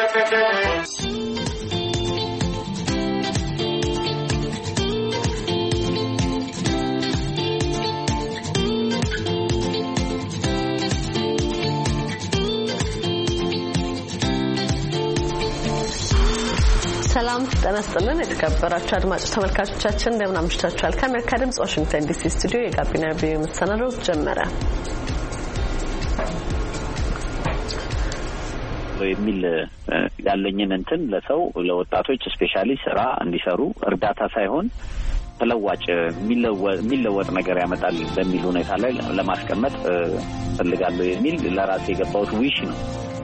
ሰላም ተነስተልን የተከበራችሁ አድማጭ ተመልካቾቻችን እንደምን አምሽታችኋል? ከአሜሪካ ድምጽ ዋሽንግተን ዲሲ ስቱዲዮ የጋቢና ቪዲዮ መሰናዶ ጀመረ። የሚል ያለኝን እንትን ለሰው ለወጣቶች ስፔሻሊ ስራ እንዲሰሩ እርዳታ ሳይሆን ተለዋጭ የሚለወጥ ነገር ያመጣል በሚል ሁኔታ ላይ ለማስቀመጥ ፈልጋለሁ የሚል ለራሴ የገባሁት ዊሽ ነው።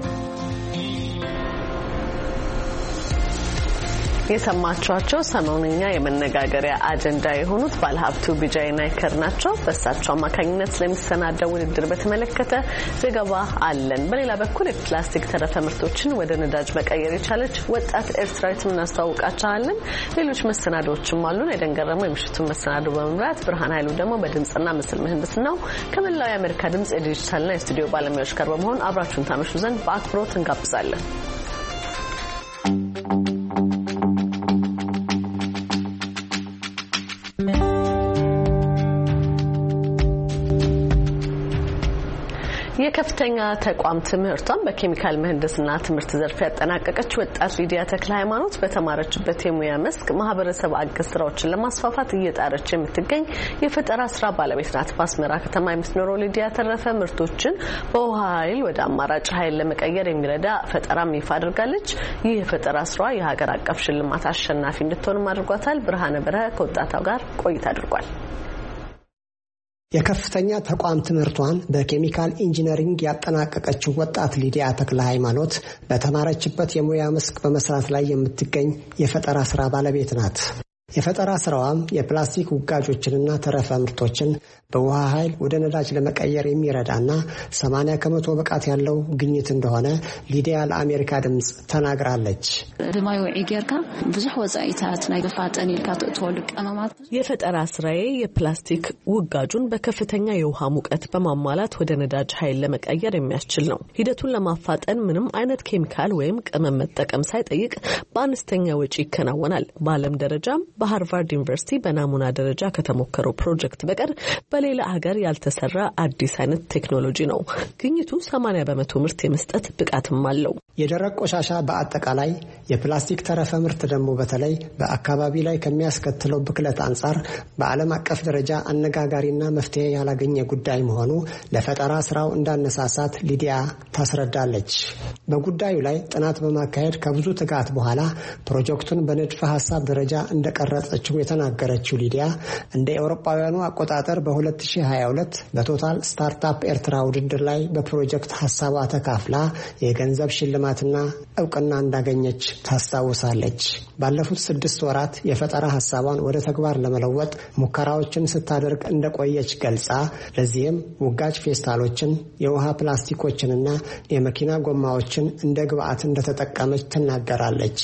የሰማችኋቸው ሰሞኑኛ የመነጋገሪያ አጀንዳ የሆኑት ባለሀብቱ ቢጃይ ናይከር ናቸው። በእሳቸው አማካኝነት ስለሚሰናደው ውድድር በተመለከተ ዘገባ አለን። በሌላ በኩል የፕላስቲክ ተረፈ ምርቶችን ወደ ነዳጅ መቀየር የቻለች ወጣት ኤርትራዊት እናስተዋውቃችኋለን። ሌሎች መሰናዶዎችም አሉን። የደንገረመው የምሽቱን መሰናዶ በመምራት ብርሃን ኃይሉ ደግሞ በድምጽና ምስል ምህንድስናው ከመላው የአሜሪካ ድምጽ የዲጂታልና የስቱዲዮ ባለሙያዎች ጋር በመሆን አብራችሁን ታመሹ ዘንድ በአክብሮት እንጋብዛለን። የከፍተኛ ተቋም ትምህርቷን በኬሚካል ምህንድስና ትምህርት ዘርፍ ያጠናቀቀች ወጣት ሊዲያ ተክለ ሃይማኖት በተማረችበት የሙያ መስክ ማህበረሰብ አገዝ ስራዎችን ለማስፋፋት እየጣረች የምትገኝ የፈጠራ ስራ ባለቤት ናት። በአስመራ ከተማ የምትኖረው ሊዲያ ተረፈ ምርቶችን በውሃ ኃይል ወደ አማራጭ ኃይል ለመቀየር የሚረዳ ፈጠራም ይፋ አድርጋለች። ይህ የፈጠራ ስራ የሀገር አቀፍ ሽልማት አሸናፊ እንድትሆንም አድርጓታል። ብርሃነ በረሀ ከወጣቷ ጋር ቆይታ አድርጓል። የከፍተኛ ተቋም ትምህርቷን በኬሚካል ኢንጂነሪንግ ያጠናቀቀችው ወጣት ሊዲያ ተክለ ሃይማኖት በተማረችበት የሙያ መስክ በመስራት ላይ የምትገኝ የፈጠራ ስራ ባለቤት ናት። የፈጠራ ስራዋም የፕላስቲክ ውጋጆችንና ተረፈ ምርቶችን በውሃ ኃይል ወደ ነዳጅ ለመቀየር የሚረዳና 80% ብቃት ያለው ግኝት እንደሆነ ሊዲያ ለአሜሪካ ድምጽ ተናግራለች። በማዩ ኢጌርካ ብዙህ ወጻኢታት ናይ በፋጠን ይልካ ተወልቅ ቀመማት የፈጠራ ስራዬ የፕላስቲክ ውጋጁን በከፍተኛ የውሃ ሙቀት በማሟላት ወደ ነዳጅ ኃይል ለመቀየር የሚያስችል ነው። ሂደቱን ለማፋጠን ምንም አይነት ኬሚካል ወይም ቅመም መጠቀም ሳይጠይቅ በአነስተኛ ወጪ ይከናወናል። በዓለም ደረጃም በሃርቫርድ ዩኒቨርሲቲ በናሙና ደረጃ ከተሞከረው ፕሮጀክት በቀር በሌላ ሀገር ያልተሰራ አዲስ አይነት ቴክኖሎጂ ነው። ግኝቱ 80% ምርት የመስጠት ብቃትም አለው። የደረቅ ቆሻሻ በአጠቃላይ የፕላስቲክ ተረፈ ምርት ደግሞ በተለይ በአካባቢ ላይ ከሚያስከትለው ብክለት አንጻር በዓለም አቀፍ ደረጃ አነጋጋሪና መፍትሄ ያላገኘ ጉዳይ መሆኑ ለፈጠራ ስራው እንዳነሳሳት ሊዲያ ታስረዳለች። በጉዳዩ ላይ ጥናት በማካሄድ ከብዙ ትጋት በኋላ ፕሮጀክቱን በንድፈ ሐሳብ ደረጃ እንደቀረጸችው የተናገረችው ሊዲያ እንደ አውሮፓውያኑ አቆጣጠር በ2022 በቶታል ስታርታፕ ኤርትራ ውድድር ላይ በፕሮጀክት ሐሳቧ ተካፍላ የገንዘብ ሽልማትና እውቅና እንዳገኘች ታስታውሳለች። ባለፉት 6 ወራት የፈጠራ ሐሳቧን ወደ ተግባር ለመለወጥ ሙከራዎችን ስታደርግ እንደቆየች ገልጻ ለዚህም ውጋጅ ፌስታሎችን፣ የውሃ ፕላስቲኮችንና የመኪና ጎማዎችን እንደ ግብአት እንደተጠቀመች ትናገራለች።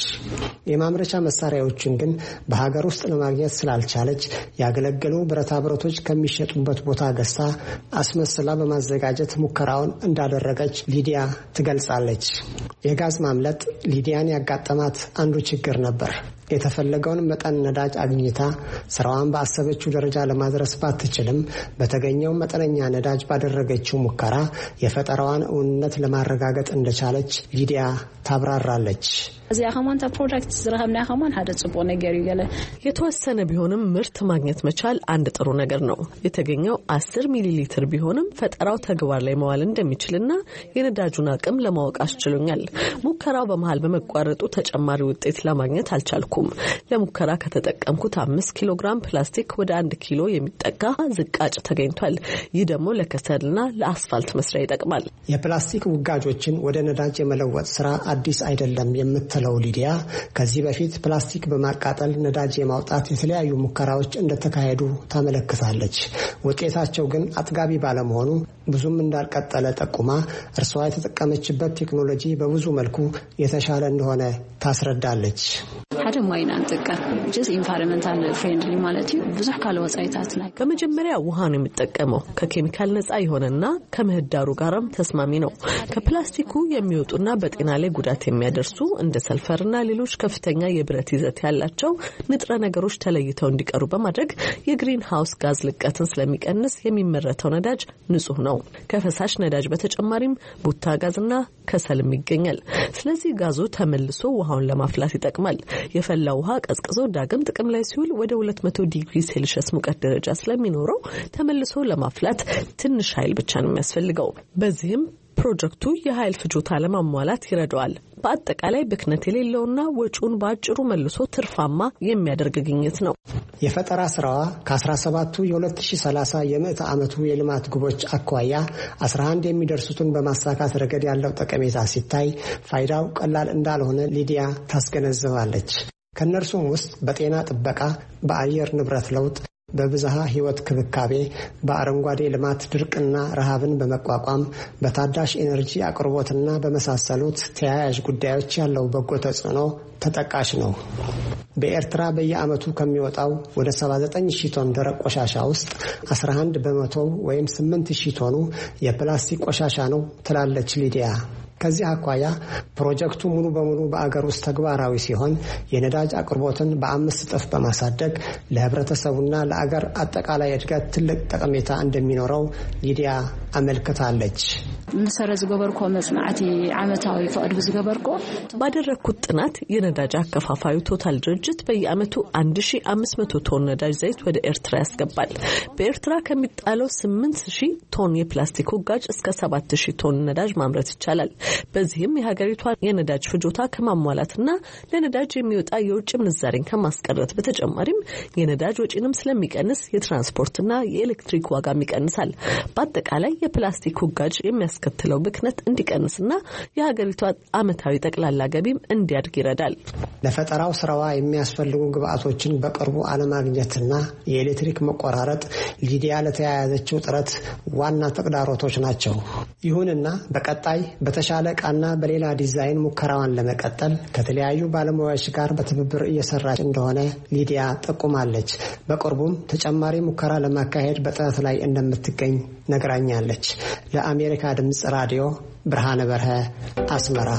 የማምረቻ መሳሪያዎችን ግን በሀገር ውስጥ ለማግኘት ስላልቻለች ያገለገሉ ብረታ ብረቶች ከሚሸጡበት ቦታ ገዝታ አስመስላ በማዘጋጀት ሙከራውን እንዳደረገች ሊዲያ ትገልጻለች። የጋዝ ማምለጥ ሊዲያን ያጋጠማት አንዱ ችግር ነበር። የተፈለገውን መጠን ነዳጅ አግኝታ ስራዋን በአሰበችው ደረጃ ለማድረስ ባትችልም በተገኘው መጠነኛ ነዳጅ ባደረገችው ሙከራ የፈጠራዋን እውንነት ለማረጋገጥ እንደቻለች ሊዲያ ታብራራለች። እዚያ ከማንታ ፕሮዳክት ዝራህምና ከማን ሀደ ጽቦ ነገር ይገለ የተወሰነ ቢሆንም ምርት ማግኘት መቻል አንድ ጥሩ ነገር ነው። የተገኘው 10 ሚሊ ሊትር ቢሆንም ፈጠራው ተግባር ላይ መዋል እንደሚችልና የነዳጁን አቅም ለማወቅ አስችሎኛል። ሙከራው በመሃል በመቋረጡ ተጨማሪ ውጤት ለማግኘት አልቻልኩም። ለሙከራ ከተጠቀምኩት 5 ኪሎ ግራም ፕላስቲክ ወደ 1 ኪሎ የሚጠጋ ዝቃጭ ተገኝቷል። ይህ ደግሞ ለከሰልና ለአስፋልት መስሪያ ይጠቅማል። የፕላስቲክ ውጋጆችን ወደ ነዳጅ የመለወጥ ስራ አዲስ አይደለም የምትለው ሊዲያ ከዚህ በፊት ፕላስቲክ በማቃጠል ነዳጅ የማውጣት የተለያዩ ሙከራዎች እንደተካሄዱ ታመለክታለች። ውጤታቸው ግን አጥጋቢ ባለመሆኑ ብዙም እንዳልቀጠለ ጠቁማ እርሷ የተጠቀመችበት ቴክኖሎጂ በብዙ መልኩ የተሻለ እንደሆነ ታስረዳለች። ሓደ ማይና እንጥቀም just environmental friendly ማለት ነው ብዙ ካለ ወጻይታት ላይ በመጀመሪያ ውሃ ነው የሚጠቀመው ከኬሚካል ነፃ የሆነና ከምህዳሩ ጋርም ተስማሚ ነው ከፕላስቲኩ የሚወጡና በጤና ላይ ጉዳት የሚያደርሱ እንደ ሰልፈርና ሌሎች ከፍተኛ የብረት ይዘት ያላቸው ንጥረ ነገሮች ተለይተው እንዲቀሩ በማድረግ የግሪን ሃውስ ጋዝ ልቀትን ስለሚቀንስ የሚመረተው ነዳጅ ንጹህ ነው ከፈሳሽ ነዳጅ በተጨማሪም ቡታ ጋዝና ከሰልም ይገኛል ስለዚህ ጋዙ ተመልሶ ውሃውን ለማፍላት ይጠቅማል የፈላው ውሃ ቀዝቅዞ ዳግም ጥቅም ላይ ሲውል ወደ 200 ዲግሪ ሴልሺየስ ሙቀት ደረጃ ስለሚኖረው ተመልሶ ለማፍላት ትንሽ ኃይል ብቻ ነው የሚያስፈልገው በዚህም ፕሮጀክቱ የኃይል ፍጆታ ለማሟላት ይረዳዋል በአጠቃላይ ብክነት የሌለውና ወጪውን ባጭሩ መልሶ ትርፋማ የሚያደርግ ግኝት ነው የፈጠራ ስራዋ ከ17ቱ የ2030 የምዕተ ዓመቱ የልማት ግቦች አኳያ 11 የሚደርሱትን በማሳካት ረገድ ያለው ጠቀሜታ ሲታይ ፋይዳው ቀላል እንዳልሆነ ሊዲያ ታስገነዝባለች ከነርሱም ውስጥ በጤና ጥበቃ በአየር ንብረት ለውጥ በብዝሃ ህይወት ክብካቤ በአረንጓዴ ልማት ድርቅና ረሃብን በመቋቋም በታዳሽ ኤነርጂ አቅርቦትና በመሳሰሉት ተያያዥ ጉዳዮች ያለው በጎ ተጽዕኖ ተጠቃሽ ነው በኤርትራ በየዓመቱ ከሚወጣው ወደ 79000 ቶን ደረቅ ቆሻሻ ውስጥ 11 በመቶ ወይም 8000 ቶኑ የፕላስቲክ ቆሻሻ ነው ትላለች ሊዲያ ከዚህ አኳያ ፕሮጀክቱ ሙሉ በሙሉ በአገር ውስጥ ተግባራዊ ሲሆን የነዳጅ አቅርቦትን በ5 እጥፍ በማሳደግ ለህብረተሰቡና ለአገር አጠቃላይ እድገት ትልቅ ጠቀሜታ እንደሚኖረው ሊዲያ አመልክታለች መሰረት ዝገበርኮ መጽናዕቲ ዓመታዊ ፈቅድ ዝገበርኮ ባደረኩት ጥናት የነዳጅ አከፋፋዩ ቶታል ድርጅት በየዓመቱ 1500 ቶን ነዳጅ ዘይት ወደ ኤርትራ ያስገባል በኤርትራ ከሚጣለው 8000 ቶን የፕላስቲክ ወጋጅ እስከ 7000 ቶን ነዳጅ ማምረት ይቻላል በዚህም የሀገሪቷ የነዳጅ ፍጆታ ከማሟላትና ለነዳጅ የሚወጣ የውጭ ምንዛሬን ከማስቀረት በተጨማሪም የነዳጅ ወጪንም ስለሚቀንስ የትራንስፖርትና የኤሌክትሪክ ዋጋም ይቀንሳል በአጠቃላይ የፕላስቲክ ወጋጅ የሚያስከትለው ብክነት እንዲቀንስና የሀገሪቷ ዓመታዊ ጠቅላላ ገቢም እንዲያድግ ይረዳል ለፈጠራው ስራዋ የሚያስፈልጉ ግብአቶችን በቅርቡ አለማግኘትና የኤሌክትሪክ መቆራረጥ ሊዲያ ለተያያዘችው ጥረት ዋና ተግዳሮቶች ናቸው ይሁንና በቀጣይ በተሻለ ቃና በሌላ ዲዛይን ሙከራዋን ለመቀጠል ከተለያዩ ባለሙያዎች ጋር በትብብር እየሰራች እንደሆነ ሊዲያ ጠቁማለች በቅርቡም ተጨማሪ ሙከራ ለማካሄድ በጥረት ላይ እንደምትገኝ ነግራኛለች ለአሜሪካ ድምጽ ራዲዮ ብርሃነ በርሀ አስመራ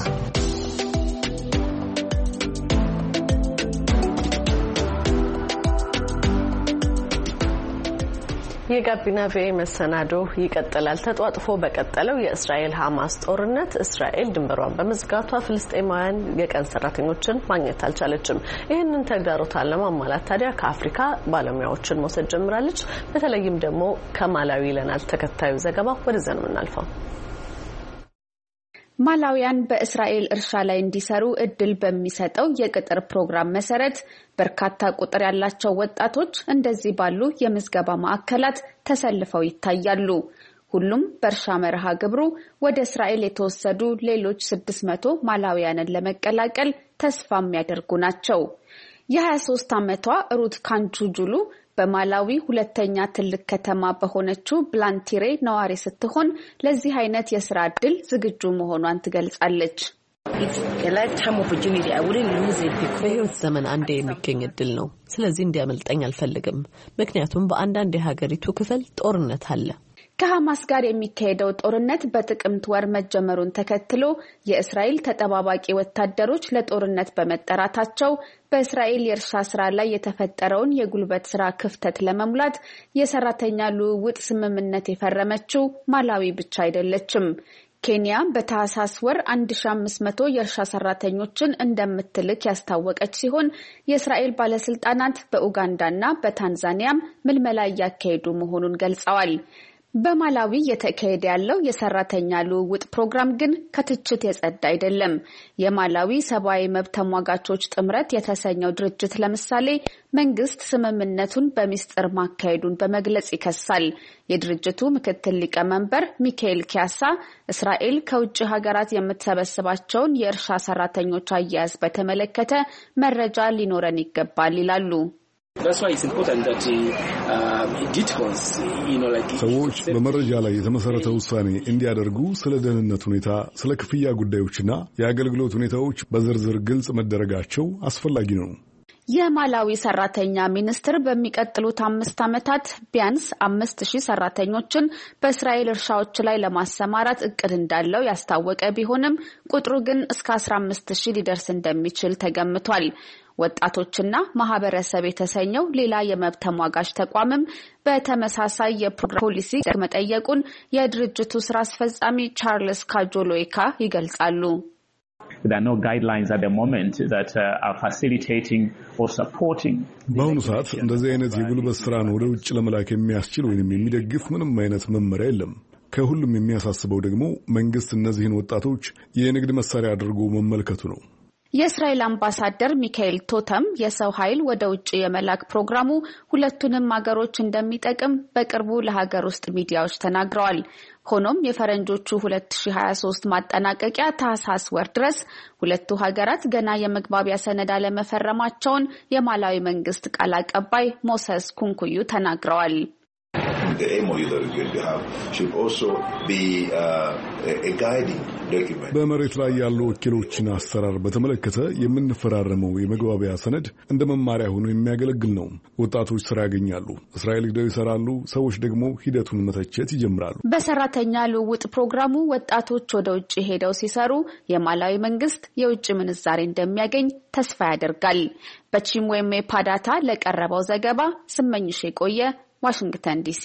የጋቢና ቪኦኤ መሰናዶ ይቀጥላል ተጧጥፎ በቀጠለው የእስራኤል ሐማስ ጦርነት እስራኤል ድንበሯን በመዝጋቷ ፍልስጤማውያን የቀን ሰራተኞችን ማግኘት አልቻለችም ይህንን ተግዳሮት ለማሟላት ታዲያ ከአፍሪካ ባለሙያዎችን መውሰድ ጀምራለች በተለይም ደግሞ ከማላዊ ይለናል ተከታዩ ዘገባ ወደዛ ነው የምናልፈው ማላዊያን በእስራኤል እርሻ ላይ እንዲሰሩ እድል በሚሰጠው የቅጥር ፕሮግራም መሰረት በርካታ ቁጥር ያላቸው ወጣቶች እንደዚህ ባሉ የምዝገባ ማዕከላት ተሰልፈው ይታያሉ። ሁሉም በእርሻ መርሃ ግብሩ ወደ እስራኤል የተወሰዱ ሌሎች 600 ማላዊያንን ለመቀላቀል ተስፋ የሚያደርጉ ናቸው። የ23 ዓመቷ ሩት ካንቹጁሉ በማላዊ ሁለተኛ ትልቅ ከተማ በሆነችው ብላንቲሬ ነዋሪ ስትሆን ለዚህ አይነት የሥራ ዕድል ዝግጁ መሆኗን ትገልጻለች። በህይወት ዘመን አንዴ የሚገኝ ዕድል ነው። ስለዚህ እንዲያመልጠኝ አልፈልግም። ምክንያቱም በአንዳንድ የሀገሪቱ ክፍል ጦርነት አለ። ከሐማስ ጋር የሚካሄደው ጦርነት በጥቅምት ወር መጀመሩን ተከትሎ የእስራኤል ተጠባባቂ ወታደሮች ለጦርነት በመጠራታቸው በእስራኤል የእርሻ ስራ ላይ የተፈጠረውን የጉልበት ስራ ክፍተት ለመሙላት የሰራተኛ ልውውጥ ስምምነት የፈረመችው ማላዊ ብቻ አይደለችም። ኬንያ በታህሳስ ወር 1500 የእርሻ ሰራተኞችን እንደምትልክ ያስታወቀች ሲሆን የእስራኤል ባለስልጣናት በኡጋንዳና በታንዛኒያም ምልመላ እያካሄዱ መሆኑን ገልጸዋል። በማላዊ የተካሄደ ያለው የሰራተኛ ልውውጥ ፕሮግራም ግን ከትችት የጸዳ አይደለም። የማላዊ ሰብአዊ መብት ተሟጋቾች ጥምረት የተሰኘው ድርጅት ለምሳሌ መንግስት ስምምነቱን በሚስጥር ማካሄዱን በመግለጽ ይከሳል። የድርጅቱ ምክትል ሊቀመንበር ሚካኤል ኪያሳ እስራኤል ከውጭ ሀገራት የምትሰበስባቸውን የእርሻ ሰራተኞች አያያዝ በተመለከተ መረጃ ሊኖረን ይገባል ይላሉ። ሰዎች በመረጃ ላይ የተመሰረተ ውሳኔ እንዲያደርጉ ስለ ደህንነት ሁኔታ፣ ስለ ክፍያ ጉዳዮችና የአገልግሎት ሁኔታዎች በዝርዝር ግልጽ መደረጋቸው አስፈላጊ ነው። የማላዊ ሰራተኛ ሚኒስትር በሚቀጥሉት 5 ዓመታት ቢያንስ 5000 ሰራተኞችን በእስራኤል እርሻዎች ላይ ለማሰማራት እቅድ እንዳለው ያስታወቀ ቢሆንም ቁጥሩ ግን እስከ 15000 ሊደርስ እንደሚችል ተገምቷል። ወጣቶችና ማህበረሰብ የተሰኘው ሌላ የመብት ተሟጋች ተቋምም በተመሳሳይ የፕሮግራም ፖሊሲ መጠየቁን የድርጅቱ ስራ አስፈጻሚ ቻርልስ ካጆሎይካ ይገልጻሉ። There are no guidelines at the moment that are facilitating or supporting. በአሁኑ ሰዓት እንደዚህ አይነት የጉልበት ስራን ወደ ውጭ ለመላክ የሚያስችል ወይም የሚደግፍ ምንም አይነት መመሪያ የለም። ከሁሉም የሚያሳስበው ደግሞ መንግስት እነዚህን ወጣቶች የንግድ መሳሪያ አድርጎ መመልከቱ ነው። የእስራኤል አምባሳደር ሚካኤል ቶተም የሰው ኃይል ወደ ውጭ የመላክ ፕሮግራሙ ሁለቱንም ሀገሮች እንደሚጠቅም በቅርቡ ለሀገር ውስጥ ሚዲያዎች ተናግረዋል። ሆኖም የፈረንጆቹ 2023 ማጠናቀቂያ ታህሳስ ወር ድረስ ሁለቱ ሀገራት ገና የመግባቢያ ሰነድ አለመፈረማቸውን የማላዊ መንግስት ቃል አቀባይ ሞሰስ ኩንኩዩ ተናግረዋል። The MOU that is going to have should also be a guiding document. በመሬት ላይ ያሉ ወኪሎችን አሰራር በተመለከተ የምንፈራረመው የመግባቢያ ሰነድ እንደ መማሪያ ሆኖ የሚያገለግል ነው። ወጣቶች ስራ ያገኛሉ፣ እስራኤል ሄደው ይሰራሉ፣ ሰዎች ደግሞ ሂደቱን መተቸት ይጀምራሉ። በሰራተኛ ልውውጥ ፕሮግራሙ ወጣቶች ወደ ውጭ ሄደው ሲሰሩ የማላዊ መንግስት የውጭ ምንዛሬ እንደሚያገኝ ተስፋ ያደርጋል። በቺምዌሜ ፓዳታ ለቀረበው ዘገባ ስመኝሽ የቆየ ዋሽንግተን ዲሲ።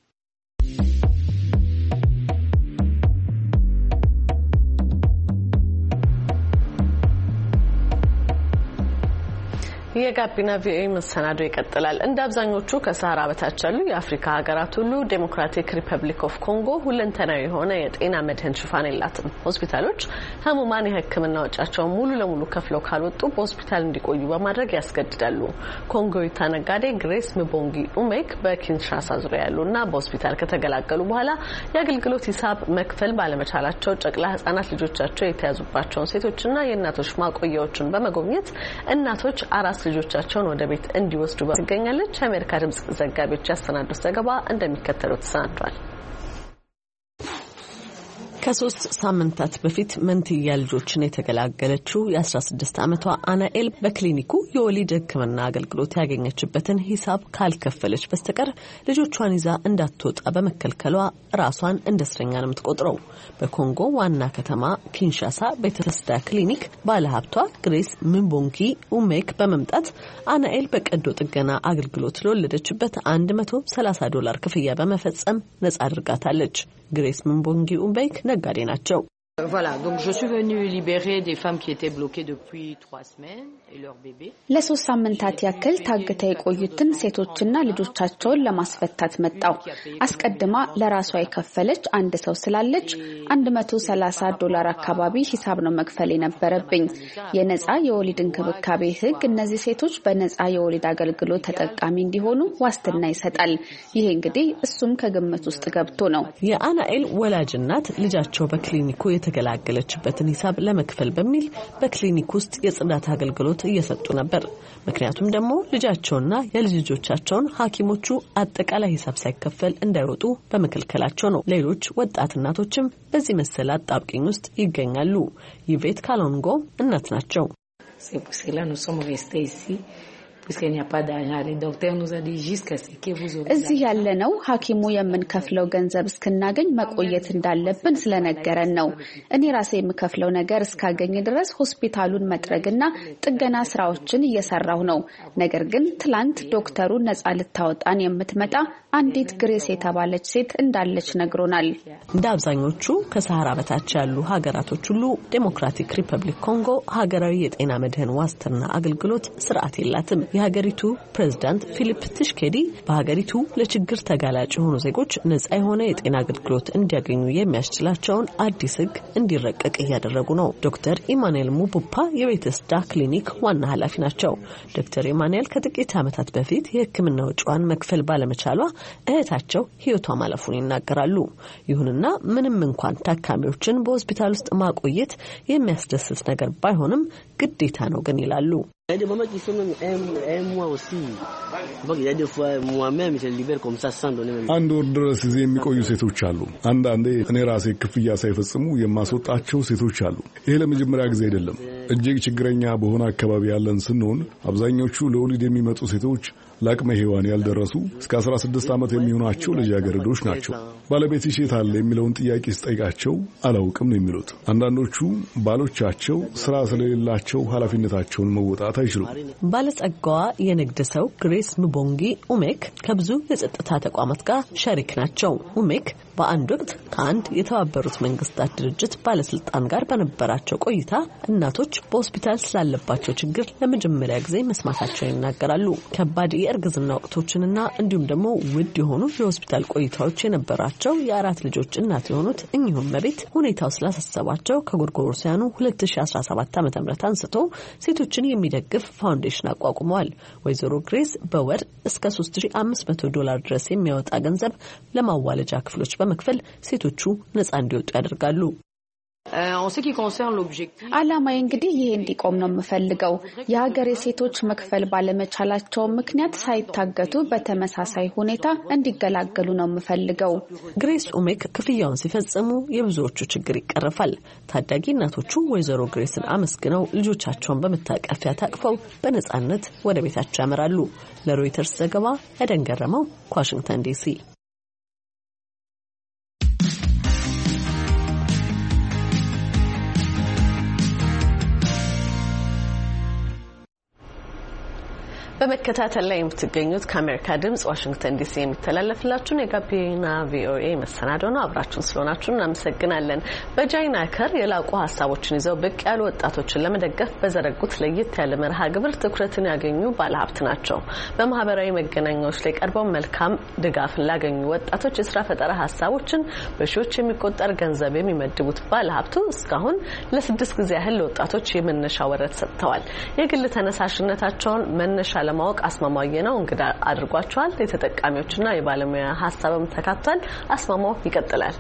የጋቢና ቪኦኤ መሰናዶ ይቀጥላል። እንደ አብዛኞቹ ከሰሃራ በታች ያሉ የአፍሪካ ሀገራት ሁሉ ዴሞክራቲክ ሪፐብሊክ ኦፍ ኮንጎ ሁለንተናዊ የሆነ የጤና መድህን ሽፋን የላትም። ሆስፒታሎች ህሙማን የሕክምና ወጪያቸውን ሙሉ ለሙሉ ከፍለው ካልወጡ በሆስፒታል እንዲቆዩ በማድረግ ያስገድዳሉ። ኮንጎዊቷ ነጋዴ ግሬስ ምቦንጊ ኡሜክ በኪንሻሳ ዙሪያ ያሉና በሆስፒታል ከተገላገሉ በኋላ የአገልግሎት ሂሳብ መክፈል ባለመቻላቸው ጨቅላ ህጻናት ልጆቻቸው የተያዙባቸውን ሴቶችና የእናቶች ማቆያዎችን በመጎብኘት እናቶች አራስ ልጆቻቸውን ወደ ቤት እንዲወስዱ በመገኛለች። የአሜሪካ ድምጽ ዘጋቢዎች ያሰናዱት ዘገባ እንደሚከተለው ተሰናድቷል። ከ3 ሳምንታት በፊት መንትያ ልጆችን የተገላገለችው የ16 ዓመቷ አናኤል በክሊኒኩ የወሊድ ሕክምና አገልግሎት ያገኘችበትን ሂሳብ ካልከፈለች በስተቀር ልጆቿን ይዛ እንዳትወጣ በመከልከሏ ራሷን እንደ እስረኛ ነው የምትቆጥረው። በኮንጎ ዋና ከተማ ኪንሻሳ ቤተስዳ ክሊኒክ ባለሀብቷ ግሬስ ምቦንጊ ኡሜክ በመምጣት አናኤል በቀዶ ጥገና አገልግሎት ለወለደችበት $130 ክፍያ በመፈጸም ነጻ አድርጋታለች። ግሬስ ምቦንጊ ኡሜክ ነጋዴ ናቸው። Voilà, donc je suis venue libérer des femmes qui étaient bloquées depuis 3 semaines et leurs bébés. ለ3 ሳምንታት ያክል ታግተው የቆዩትን ሴቶችና ልጆቻቸውን ለማስፈታት መጣው። አስቀድማ ለራሷ የከፈለች አንድ ሰው ስላለች $130 አካባቢ ሂሳብ ነው መክፈል የነበረብኝ። የነጻ የወሊድ እንክብካቤ ህግ እነዚህ ሴቶች በነጻ የወሊድ አገልግሎት ተጠቃሚ እንዲሆኑ ዋስትና ይሰጣል። ይሄ እንግዲህ እሱም ከግምት ውስጥ ገብቶ ነው። የአናኤል ወላጅ እናት ልጃቸው በክሊኒኩ የተገላገለችበትን ሂሳብ ለመክፈል በሚል በክሊኒክ ውስጥ የጽዳት አገልግሎት እየሰጡ ነበር። ምክንያቱም ደግሞ ልጃቸውና የልጅ ልጆቻቸውን ሐኪሞቹ አጠቃላይ ሂሳብ ሳይከፈል እንዳይወጡ በመከልከላቸው ነው። ሌሎች ወጣት እናቶችም በዚህ መሰል አጣብቂኝ ውስጥ ይገኛሉ። ይቬት ካሎንጎ እናት ናቸው። እዚህ ያለነው ሐኪሙ የምንከፍለው ገንዘብ እስክናገኝ መቆየት እንዳለብን ስለነገረን ነው። እኔ ራሴ የምከፍለው ነገር እስካገኝ ድረስ ሆስፒታሉን መጥረግና ጥገና ስራዎችን እየሰራው ነው። ነገር ግን ትላንት ዶክተሩ ነጻ ልታወጣን የምትመጣ አንዲት ግሬስ የተባለች ሴት እንዳለች ነግሮናል። እንደ አብዛኞቹ ከሰሃራ በታች ያሉ ሀገራቶች ሁሉ ዴሞክራቲክ ሪፐብሊክ ኮንጎ ሀገራዊ የጤና መድህን ዋስትና አገልግሎት ስርዓት የላትም። የሀገሪቱ ፕሬዝዳንት ፊሊፕ ትሽኬዲ በሀገሪቱ ለችግር ተጋላጭ የሆኑ ዜጎች ነጻ የሆነ የጤና አገልግሎት እንዲያገኙ የሚያስችላቸውን አዲስ ህግ እንዲረቀቅ እያደረጉ ነው። ዶክተር ኢማኑኤል ሙቡፓ የቤተስዳ ክሊኒክ ዋና ኃላፊ ናቸው። ዶክተር ኢማኑኤል ከጥቂት ዓመታት በፊት የሕክምና ወጪዋን መክፈል ባለመቻሏ እህታቸው ህይወቷ ማለፉን ይናገራሉ። ይሁንና ምንም እንኳን ታካሚዎችን በሆስፒታል ውስጥ ማቆየት የሚያስደስት ነገር ባይሆንም ግዴታ ነው ግን ይላሉ። Il y a des moments qui sont même un mois aussi. Il y a des fois moi-même je libère comme ça sans donner même. አንድ ወር ድረስ እዚህ የሚቆዩ ሴቶች አሉ። አንዳንዴ እኔ ራሴ ክፍያ ሳይፈጽሙ የማስወጣቸው ሴቶች አሉ። ይሄ ለመጀመሪያ ጊዜ አይደለም። እጅግ ችግረኛ በሆነ አካባቢ ያለን ስንሆን አብዛኞቹ ለወሊድ የሚመጡ ሴቶች ለአቅመ ሔዋን ያልደረሱ እስከ 16 ዓመት የሚሆናቸው ልጃገረዶች ናቸው። ባለቤትሽ የት አለ የሚለውን ጥያቄ ስጠይቃቸው አላውቅም ነው የሚሉት። አንዳንዶቹ ባሎቻቸው ስራ ስለሌላቸው ኃላፊነታቸውን መወጣት አይችሉም። ባለጸጋዋ የንግድ ሰው ግሬስ ምቦንጊ ኡሜክ ከብዙ የጸጥታ ተቋማት ጋር ሸሪክ ናቸው። ኡሜክ በአንድ ወቅት ከአንድ የተባበሩት መንግስታት ድርጅት ባለስልጣን ጋር በነበራቸው ቆይታ እናቶች በሆስፒታል ስላለባቸው ችግር ለመጀመሪያ ጊዜ መስማታቸውን ይናገራሉ። ከባድ የእርግዝና ወቅቶችንና እንዲሁም ደግሞ ውድ የሆኑ የሆስፒታል ቆይታዎች የነበራቸው የአራት ልጆች እናት የሆኑት እኚሁ መቤት ሁኔታው ስላሳሰባቸው ከጎርጎሮሲያኑ 2017 ዓ.ም አንስቶ ሴቶችን የሚደግፍ ፋውንዴሽን አቋቁመዋል። ወይዘሮ ግሬስ በወር እስከ $3500 ድረስ የሚያወጣ ገንዘብ ለማዋለጃ ክፍሎች በመክፈል ሴቶቹ ነፃ እንዲወጡ ያደርጋሉ። አላማዬ እንግዲህ ይሄ እንዲቆም ነው የምፈልገው። የሀገሬ ሴቶች መክፈል ባለመቻላቸው ምክንያት ሳይታገቱ በተመሳሳይ ሁኔታ እንዲገላገሉ ነው የምፈልገው። ግሬስ ኡሜክ ክፍያውን ሲፈጽሙ የብዙዎቹ ችግር ይቀርፋል። ታዳጊ እናቶቹ ወይዘሮ ግሬስን አመስግነው ልጆቻቸውን በመታቀፊያ ታቅፈው በነጻነት ወደ ቤታቸው ያመራሉ። ለሮይተርስ ዘገባ ያደንገረመው ከዋሽንግተን ዲሲ። በመከታተል ላይ የምትገኙት ከአሜሪካ ድምጽ ዋሽንግተን ዲሲ የሚተላለፍላችሁን የጋቢና ቪኦኤ መሰናዶ ነው። አብራችሁን ስለሆናችሁ እናመሰግናለን። በጃይና ከር የላቁ ሀሳቦችን ይዘው ብቅ ያሉ ወጣቶችን ለመደገፍ በዘረጉት ለየት ያለ መርሃ ግብር ትኩረትን ያገኙ ባለሀብት ናቸው። በማህበራዊ መገናኛዎች ላይ ቀርበው መልካም ድጋፍን ላገኙ ወጣቶች የስራ ፈጠራ ሀሳቦችን በሺዎች የሚቆጠር ገንዘብ የሚመድቡት ባለሀብቱ እስካሁን ለ6 ጊዜ ያህል ለወጣቶች የመነሻ ወረት ሰጥተዋል። የግል ተነሳሽነታቸውን መነሻ ለማወቅ አስማማው ነው እንግዳ አድርጓቸዋል። የተጠቃሚዎችና የባለሙያ ሀሳብም ተካቷል። አስማማው ይቀጥላል።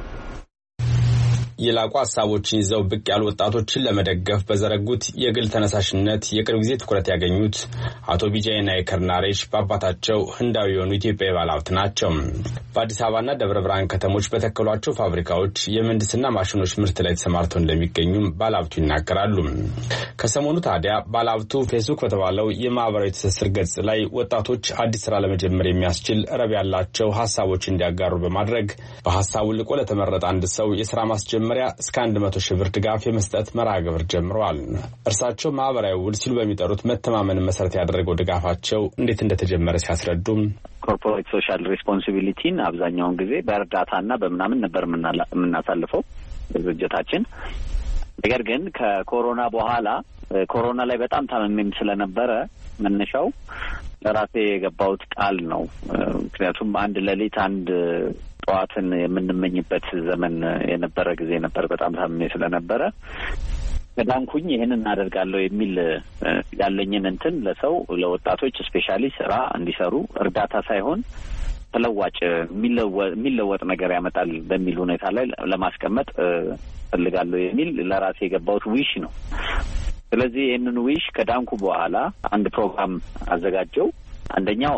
የላቁ ሀሳቦችን ይዘው ብቅ ያሉ ወጣቶችን ለመደገፍ በዘረጉት የግል ተነሳሽነት የቅርብ ጊዜ ትኩረት ያገኙት አቶ ቢጃይና የከርናሬሽ በአባታቸው ህንዳዊ የሆኑ ኢትዮጵያዊ ባለሀብት ናቸው። በአዲስ አበባና ደብረ ብርሃን ከተሞች በተከሏቸው ፋብሪካዎች የምህንድስና ማሽኖች ምርት ላይ ተሰማርተው እንደሚገኙም ባለሀብቱ ይናገራሉ። ከሰሞኑ ታዲያ ባለሀብቱ ፌስቡክ በተባለው የማህበራዊ ትስስር ገጽ ላይ ወጣቶች አዲስ ስራ ለመጀመር የሚያስችል ረብ ያላቸው ሀሳቦች እንዲያጋሩ በማድረግ በሀሳቡ ልቆ ለተመረጠ አንድ ሰው የስራ ማስጀመሪያ እስከ 100,000 ብር ድጋፍ የመስጠት መርሃ ግብር ጀምረዋል። እርሳቸው ማህበራዊ ውል ሲሉ በሚጠሩት መተማመን መሰረት ያደረገው ድጋፋቸው እንዴት እንደተጀመረ ሲያስረዱም ኮርፖሬት ሶሻል ሪስፖንሲቢሊቲን አብዛኛውን ጊዜ በእርዳታና በምናምን ነበር የምናሳልፈው ድርጅታችን። ነገር ግን ከኮሮና በኋላ ኮሮና ላይ በጣም ታመሜም ስለነበረ መነሻው ለራሴ የገባሁት ቃል ነው። ምክንያቱም አንድ ሌሊት አንድ ጠዋትን የምንመኝበት ዘመን የነበረ ጊዜ ነበር። በጣም ታመሜ ስለነበረ ከዳንኩኝ ይሄንን እናደርጋለሁ የሚል ያለኝን እንትን ለሰው ለወጣቶች ስፔሻሊ ስራ እንዲሰሩ እርዳታ ሳይሆን ተለዋጭ የሚለወጥ ነገር ያመጣል በሚል ሁኔታ ላይ ለማስቀመጥ ፈልጋለሁ የሚል ለራሴ የገባሁት ዊሽ ነው። ስለዚህ ይህንን ዊሽ ከዳንኩ በኋላ አንድ ፕሮግራም አዘጋጀው። አንደኛው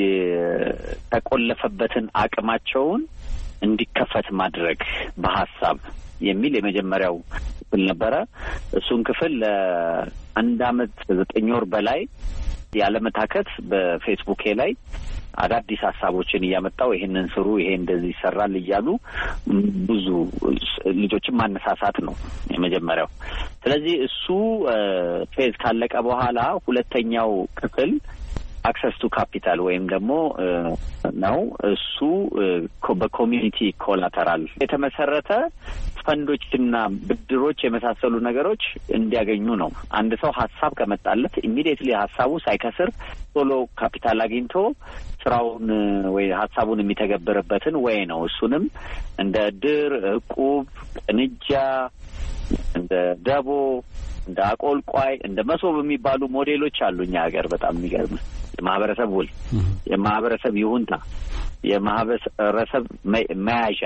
የተቆለፈበትን አቅማቸውን እንዲከፈት ማድረግ በሀሳብ የሚል የመጀመሪያው ክፍል ነበረ። እሱን ክፍል ለ1 ዓመት 9 ወር በላይ ያለመታከት በፌስቡክ ላይ አዳዲስ ሀሳቦችን እያመጣው ይሄንን ስሩ፣ ይሄ እንደዚህ ይሰራል እያሉ ብዙ ልጆችን ማነሳሳት ነው የመጀመሪያው። ስለዚህ እሱ ፌዝ ካለቀ በኋላ ሁለተኛው ክፍል አክሰስ ቱ ካፒታል ወይም ደግሞ ነው እሱ በኮሚኒቲ ኮላተራል የተመሰረተ ፈንዶችና ብድሮች የመሳሰሉ ነገሮች እንዲያገኙ ነው። አንድ ሰው ሀሳብ ከመጣለት ኢሚዲየትሊ ሀሳቡ ሳይከስር ቶሎ ካፒታል አግኝቶ ስራውን ወይ ሀሳቡን የሚተገብርበትን ወይ ነው። እሱንም እንደ ድር፣ እቁብ፣ ቅንጃ፣ እንደ ደቦ፣ እንደ አቆልቋይ፣ እንደ መሶብ የሚባሉ ሞዴሎች አሉ እኛ ሀገር። በጣም የሚገርም የማህበረሰብ ውል፣ የማህበረሰብ ይሁንታ፣ የማህበረሰብ መያዣ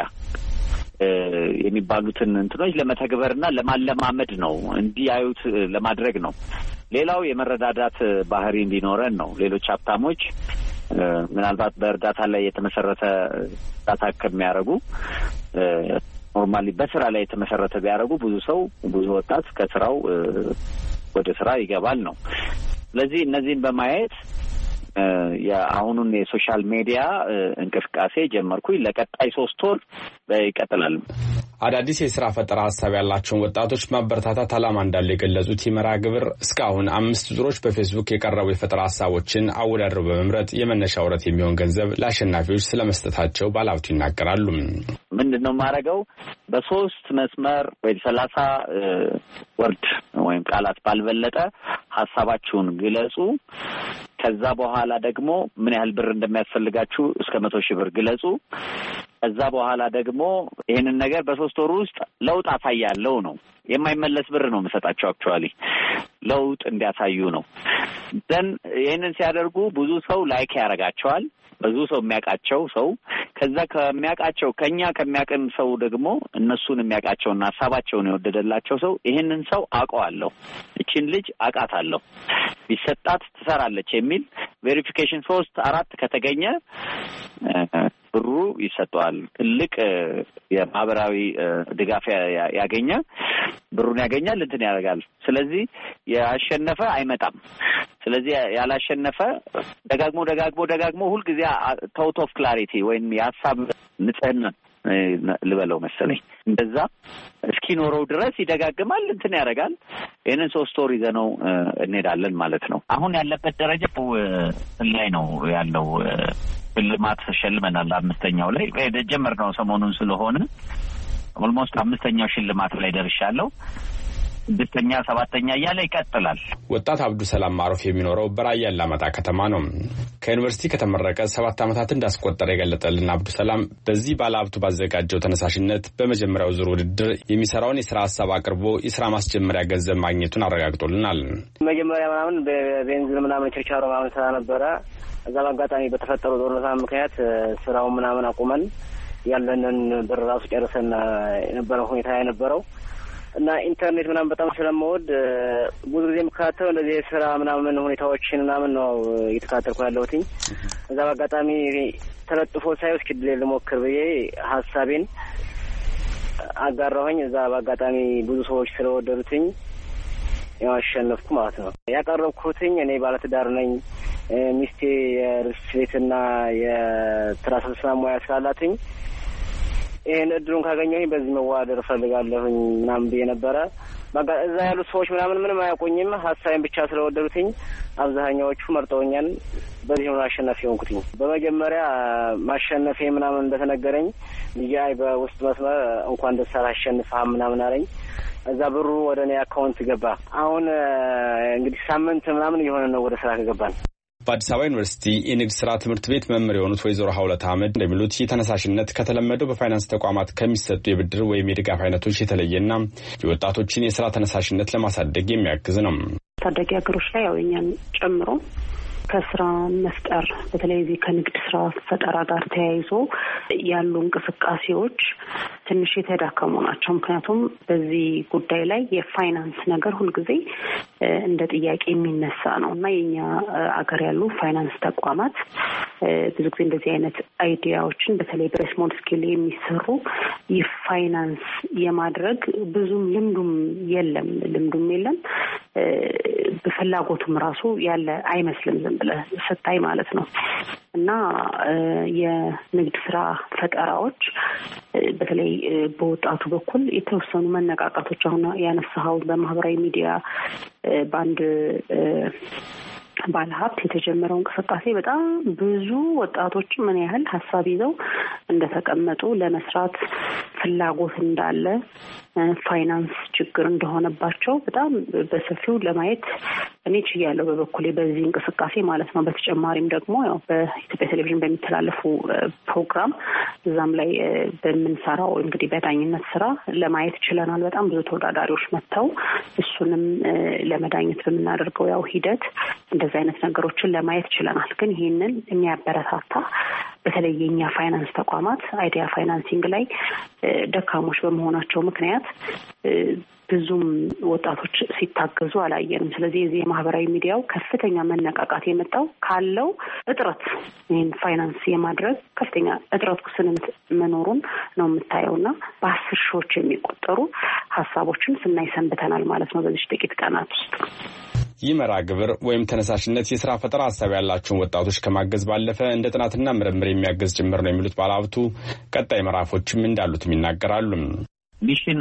የሚባሉትን እንትኖች ለመተግበርና ለማለማመድ ነው፣ እንዲያዩት ለማድረግ ነው። ሌላው የመረዳዳት ባህሪ እንዲኖረን ነው። ሌሎች ሀብታሞች ምናልባት በእርዳታ ላይ የተመሰረተ እርዳታ ከሚያደርጉ ኖርማሊ በስራ ላይ የተመሰረተ ቢያደርጉ ብዙ ወጣት ከስራው ወደ ስራ ይገባል ነው። ስለዚህ እነዚህን በማየት የአሁኑን የሶሻል ሚዲያ እንቅስቃሴ ጀመርኩኝ። ለቀጣይ 3 ወር ይቀጥላል። አዳዲስ የሥራ ፈጠራ ሐሳብ ያላቸውን ወጣቶች ማበረታታት ዓላማ እንዳለው የገለጹት ይመራ ግብር እስካሁን 5 ዙሮች በፌስቡክ የቀረቡ የፈጠራ ሐሳቦችን አወዳድረው በመምረጥ የመነሻ ወረት የሚሆን ገንዘብ ለአሸናፊዎች ስለመስጠታቸው ባለሀብቱ ይናገራሉ። ምንድነው ማረጋው? በ3 መስመር ወይ 30 ወርድ ወይም ቃላት ባልበለጠ ሐሳባችሁን ግለጹ። ከዛ በኋላ ደግሞ ምን ያህል ብር እንደሚያስፈልጋችሁ እስከ 100,000 ብር ግለጹ። ከዛ በኋላ ደግሞ ይሄንን ነገር በ3 ወር ውስጥ ለውጥ አሳያለሁ ነው። የማይመለስ ብር ነው የምሰጣቸው። አክቹአሊ ለውጥ እንዲያሳዩ ነው። ደን ይሄንን ሲያደርጉ ብዙ ሰው ላይክ ያደርጋቸዋል። ብዙ ሰው የሚያውቃቸው ሰው ከዛ ከሚያውቅን ሰው ደግሞ እነሱን የሚያውቃቸውና ሐሳባቸውን የወደደላቸው ሰው ይሄንን ሰው አውቀዋለሁ፣ እቺን ልጅ አውቃታለሁ፣ ቢሰጣት ትሰራለች የሚል ቬሪፊኬሽን 3-4 ከተገኘ ብሩ ይሰጠዋል። ትልቅ የማህበራዊ ድጋፍ ብሩን ያገኛል፣ እንትን ያደርጋል። ስለዚህ ያሸነፈ አይመጣም። ስለዚህ ያላሸነፈ ደጋግሞ ሁልጊዜ ቶት ኦፍ ክላሪቲ ወይም የሀሳብ ንጽህና ልበለው መሰለኝ እንደዛ እስኪኖረው ድረስ ይደጋግማል፣ እንትን ያደርጋል። ይሄንን 3 ወር ይዘነው እንሄዳለን ማለት ነው። አሁን ያለበት ደረጃ ላይ ነው ያለው። ሽልማት ሸልመናል። 5ኛው ላይ ጀመርነው ሰሞኑን ስለሆነ ኦልሞስት 5ኛው ሽልማት ላይ ደርሻለሁ። 6ኛ 7ኛ እያለ ይቀጥላል። ወጣት አብዱ ሰላም ማሩፍ የሚኖረው በራያ አላማጣ ከተማ ነው። ከዩኒቨርሲቲ ከተመረቀ 7 ዓመታት እንዳስቆጠረ የገለጠልን አብዱ ሰላም በዚህ ባለሀብቱ ባዘጋጀው ተነሳሽነት በመጀመሪያው ዙር ውድድር የሚሰራውን የስራ ሀሳብ አቅርቦ የስራ ማስጀመሪያ ገንዘብ ማግኘቱን አረጋግጦልናል። መጀመሪያ በቤንዚን ችርቻሮ ስራ ነበረ። እዛ በአጋጣሚ በተፈጠረው ጦርነት ምክንያት ስራው አቁመን ያለንን ብር ራሱ ጨርሰን የነበረው ሁኔታ የነበረው እና ኢንተርኔት በጣም ስለምወድ ብዙ ጊዜ የምከታተለው እንደዚህ ስራ ሁኔታዎችን ነው እየተከታተልኩ ያለሁት። እዛ በአጋጣሚ ተለጥፎ ሳይው እስኪ ልሞክር ብዬ ሀሳቤን አጋራሁኝ። እዛ በአጋጣሚ ብዙ ሰዎች ስለወደዱትኝ ያሸነፍኩ ማለት ነው። ያቀረብኩትኝ እኔ ባለትዳር ነኝ፣ ሚስቴ የርስቤትና የትራንስፖርት ሙያ ስላላትኝ ይሄን እድሉን ካገኘሁኝ በዚህ መዋደር ፈልጋለሁኝ ብዬ ነበረ። እዛ ያሉት ሰዎች ምንም አያውቁኝም። ሀሳቤን ብቻ ስለወደዱትኝ አብዛኛዎቹ መርጠውኛል። በዚህ ነው አሸናፊ ሆንኩትኝ። በመጀመሪያ ማሸነፌ እንደተነገረኝ ልጅ በውስጥ መስመር እንኳን ደስ አለህ አሸንፈሃል አለኝ። እዛ ብሩ ወደ እኔ አካውንት ገባ። አሁን እንግዲህ ሳምንት እየሆነ ነው ወደ ስራ ከገባን። በአዲስ አበባ ዩኒቨርሲቲ የንግድ ስራ ትምህርት ቤት መምህር የሆኑት ወይዘሮ ሀውለት አህመድ እንደሚሉት የተነሳሽነት ከተለመደው በፋይናንስ ተቋማት ከሚሰጡ የብድር ወይም የድጋፍ አይነቶች የተለየና የወጣቶችን የስራ ተነሳሽነት ለማሳደግ የሚያግዝ ነው። ታዳጊ ሀገሮች ላይ እኛን ጨምሮ ከስራ መፍጠር በተለይ ከንግድ ስራ ፈጠራ ጋር ተያይዞ ያሉ እንቅስቃሴዎች ትንሽ የተዳከሙ ናቸው። ምክንያቱም በዚህ ጉዳይ ላይ የፋይናንስ ነገር ሁልጊዜ እንደ ጥያቄ የሚነሳ ነው እና የኛ አገር ያሉ ፋይናንስ ተቋማት ብዙ ጊዜ እንደዚህ አይነት አይዲያዎችን በተለይ በስሞል ስኬል የሚሰሩ የፋይናንስ የማድረግ ብዙም ልምዱም የለም በፍላጎቱም ራሱ ያለ አይመስልም ዝም ብለህ ስታይ ማለት ነው። እና የንግድ ስራ ፈጠራዎች በተለይ በወጣቱ በኩል የተወሰኑ መነቃቃቶች አሁን ያነሳው በማህበራዊ ሚዲያ ባንድ ባለሀብት የተጀመረው እንቅስቃሴ በጣም ብዙ ወጣቶች ምን ያህል ሀሳብ ይዘው እንደተቀመጡ ለመስራት ፍላጎት እንዳለ ፋይናንስ ችግር እንደሆነባቸው በጣም በሰፊው ለማየት እኔ ችያለሁ በበኩሌ በዚህ እንቅስቃሴ ማለት ነው። በተጨማሪም ደግሞ ያው በኢትዮጵያ ቴሌቪዥን በሚተላለፉ ፕሮግራም እዛም ላይ በምንሰራው እንግዲህ በዳኝነት ስራ ለማየት ችለናል። በጣም ብዙ ተወዳዳሪዎች መጥተው እሱንም ለመዳኘት በምናደርገው ያው ሂደት እንደዚህ አይነት ነገሮችን ለማየት ችለናል። ግን ይሄንን የሚያበረታታ በተለይ የኛ ፋይናንስ ተቋማት አይዲያ ፋይናንሲንግ ላይ ደካሞች በመሆናቸው ምክንያት ብዙም ወጣቶች ሲታገዙ አላየንም። ስለዚህ የዚህ ማህበራዊ ሚዲያው ከፍተኛ መነቃቃት የመጣው ካለው እጥረት ይሄን ፋይናንስ የማድረግ ከፍተኛ እጥረት ኩስንነት መኖሩን ነው የምታየውና በ10 ሺዎች የሚቆጠሩ ሐሳቦችን ስናይ ሰንብተናል ማለት ነው በዚህ ጥቂት ቀናት ውስጥ። ይህ መርሃ ግብር ወይም ተነሳሽነት የሥራ ፈጠራ ሐሳብ ያላቸውን ወጣቶች ከማገዝ ባለፈ እንደ ጥናትና ምርምር የሚያገዝ ጭምር ነው የሚሉት ባለሀብቱ ቀጣይ ምዕራፎችም እንዳሉትም ይናገራሉ። ሚሽን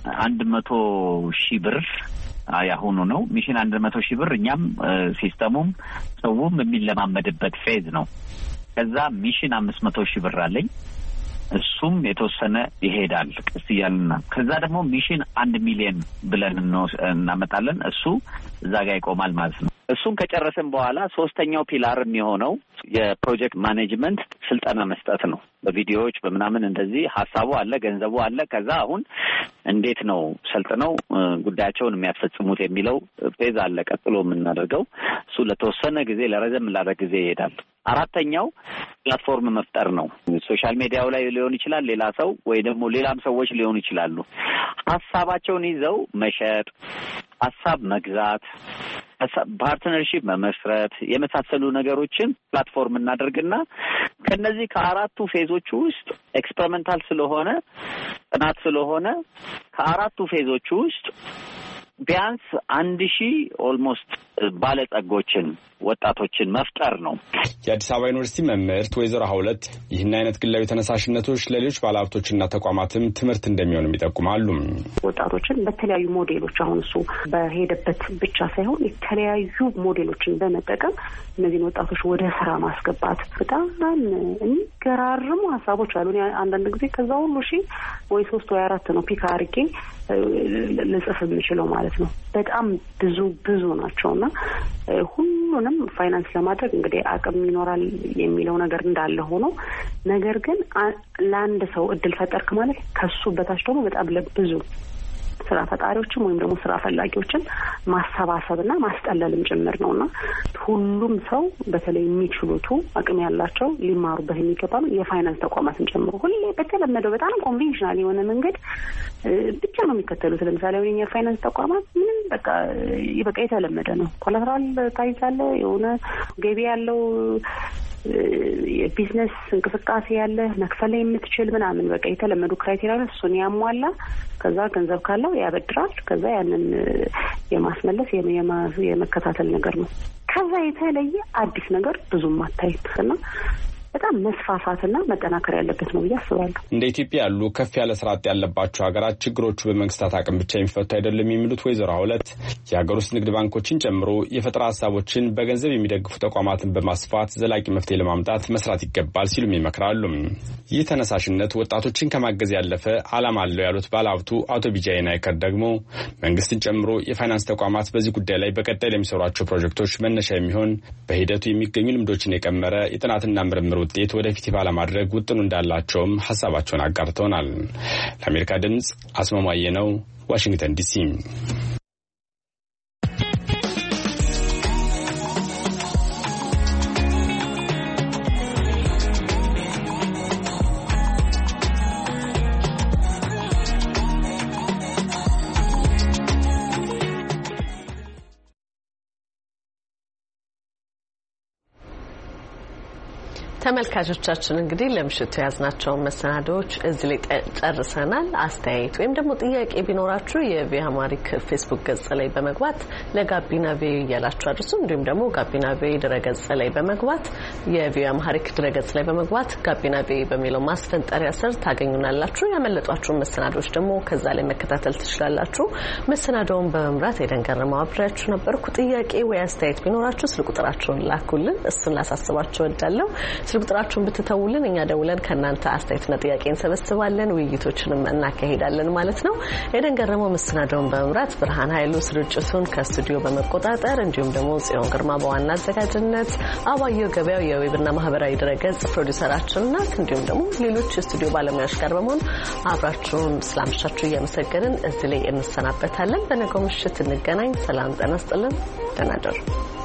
100,000 ብር ያሁኑ ነው። ሚሽን 100,000 ብር እኛም ሲስተሙም ሰውም የሚለማመድበት ፌዝ ነው። ከዛ ሚሽን 500,000 ብር አለኝ። እሱም የተወሰነ ይሄዳል ቀስ እያልና ከዛ ደግሞ ሚሽን 1 ሚሊዮን ብለን እናመጣለን። እሱ እዛ ጋር ይቆማል ማለት ነው። እሱን ከጨረስን በኋላ ሶስተኛው ፒላር የሚሆነው የፕሮጀክት ማኔጅመንት ስልጠና መስጠት ነው። በቪዲዮዎች በመናምን እንደዚህ ሐሳቡ አለ፣ ገንዘቡ አለ። ከዛ አሁን እንዴት ነው ሰልጥነው ጉዳያቸውን የሚያስፈጽሙት የሚለው ፌዝ አለ ቀጥሎ የምናደርገው። እሱ ለተወሰነ ጊዜ ለረዘም ላለ ጊዜ ይሄዳል። አራተኛው ፕላትፎርም መፍጠር ነው። ሶሻል ሚዲያው ላይ ሊሆን ይችላል ሌላ ሰው ወይ ደግሞ ሌላም ሰዎች ሊሆኑ ይችላሉ። ሐሳባቸውን ይዘው መሸጥ፣ ሐሳብ መግዛት፣ ፓርትነርሺፕ መመስረት የመሳሰሉ ነገሮችን ፕላትፎርም እናደርግና ከነዚህ ከአራቱ ፌዞች ውስጥ ኤክስፐሪመንታል ስለሆነ ጥናት ስለሆነ ከአራቱ ፌዞች ውስጥ ቢያንስ 1000 ኦልሞስት ባለጸጎችን ወጣቶችን መፍጠር ነው። የአዲስ አበባ ዩኒቨርሲቲ መምህርት ወይዘሮ ሀውለት ይህን አይነት ግላዊ ተነሳሽነቶች ለሌሎች ባለሀብቶችና ተቋማትም ትምህርት እንደሚሆንም ይጠቁማሉ። ወጣቶችን በተለያዩ ሞዴሎች አሁን እሱ በሄደበት ብቻ ሳይሆን የተለያዩ ሞዴሎችን በመጠቀም እነዚህን ወጣቶች ወደ ስራ ማስገባት በጣም የሚገራርሙ ሀሳቦች አሉ። አንዳንድ ጊዜ ከዛ ሁሉ ወይ 3 ወይ 4 ነው ፒክ አድርጌ ልጽፍ የምችለው ማለት ነው። በጣም ብዙ ናቸውና ሁሉንም ፋይናንስ ለማድረግ እንግዲህ አቅም ይኖራል የሚለው ነገር እንዳለ ሆኖ ነገር ግን ለአንድ ሰው እድል ፈጠርክ ማለት ከሱ በታች ደግሞ በጣም ለብዙ ስራ ፈጣሪዎችም ወይም ደግሞ ስራ ፈላጊዎችን ማሰባሰብና ማስጠለልም ጭምር ነውና ሁሉም ሰው በተለይ የሚችሉት አቅም ያላቸው ሊማሩበት የሚገባ ነው። የፋይናንስ ተቋማትን ጨምሮ ሁሌ በተለመደው በጣም ኮንቬንሽናል የሆነ መንገድ ብቻ ነው የሚከተሉት። ለምሳሌ አሁን የፋይናንስ ተቋማት ምንም በቃ የተለመደ ነው። ኮላተራል ታይዛለ የሆነ ገቢ ያለው የቢዝነስ እንቅስቃሴ ያለ መክፈል የምትችል ምናምን በቃ የተለመዱ ክራይቴሪያ እሱን ያሟላ ከዛ ገንዘብ ካለው ያበድራል። ከዛ ያንን የማስመለስ የመከታተል ነገር ነው። ከዛ የተለየ አዲስ ነገር ብዙም አታይም። በጣም መስፋፋትና መጠናከር ያለበት ነው ብዬ አስባለሁ። እንደ ኢትዮጵያ ያሉ ከፍ ያለ ስርዓት ያለባቸው ሀገራት ችግሮቹ በመንግስታት አቅም ብቻ የሚፈቱ አይደለም የሚሉት ወይዘሮ ሀውለት የሀገር ውስጥ ንግድ ባንኮችን ጨምሮ የፈጠራ ሀሳቦችን በገንዘብ የሚደግፉ ተቋማትን በማስፋት ዘላቂ መፍትሄ ለማምጣት መስራት ይገባል ሲሉም ይመክራሉ። ይህ ተነሳሽነት ወጣቶችን ከማገዝ ያለፈ ዓላማ አለው ያሉት ባለሀብቱ አቶ ቢጃይ ናይከር ደግሞ መንግስትን ጨምሮ የፋይናንስ ተቋማት በዚህ ጉዳይ ላይ በቀጣይ ለሚሰሯቸው ፕሮጀክቶች መነሻ የሚሆን በሂደቱ የሚገኙ ልምዶችን የቀመረ የጥናትና ምርምር ውጤት ወደፊት ባለማድረግ ውጥኑ እንዳላቸውም ሐሳባቸውን አጋርተውናል። ለአሜሪካ ድምጽ አስማማየ ነው፣ ዋሽንግተን ዲሲ። ተመልካቾቻችን እንግዲህ ለምሽቱ ያዝናቸውን መሰናዶዎች እዚህ ላይ ጨርሰናል። አስተያየት ወይም ደግሞ ጥያቄ ቢኖራችሁ የቪኦኤ አማሪክ ፌስቡክ ገጽ ላይ በመግባት ለጋቢና ቪኦኤ እያላችሁ አድርሱ። እንዲሁም ደግሞ ጋቢና ቪኦኤ ድረገጽ ላይ በመግባት የቪኦኤ አማሪክ ድረገጽ ላይ በመግባት ጋቢና ቪኦኤ በሚለው ማስፈንጠሪያ ስር ታገኙናላችሁ። ያመለጧችሁን መሰናዶዎች ደግሞ ከዛ ላይ መከታተል ትችላላችሁ። መሰናዶውን በመምራት የደንገረማው አብሬያችሁ ነበርኩ። ጥያቄ ወይ አስተያየት ቢኖራችሁ ስልክ ቁጥራችሁን ላኩልን። እሱን ላሳስባችሁ እወዳለሁ። ቁጥራችሁን ብትተውልን እኛ ደውለን ከናንተ አስተያየትና ጥያቄ እንሰበስባለን፣ ውይይቶችንም እናካሂዳለን ማለት ነው። የደንገረመው መሰናዶውን በመምራት ብርሃን ኃይሉ ስርጭቱን ከስቱዲዮ በመቆጣጠር እንዲሁም ደግሞ ጽዮን ግርማ በዋና አዘጋጅነት አባየው ገበያው የዌብና ማህበራዊ ድረገጽ ፕሮዲዩሰራችን ናት። እንዲሁም ደግሞ ሌሎች የስቱዲዮ ባለሙያዎች ጋር በመሆን አብራችሁን ስላመሻችሁ እያመሰገንን እዚህ ላይ እንሰናበታለን። በነገው ምሽት እንገናኝ። ሰላም ጤና ይስጥልን። ደህና እደሩ።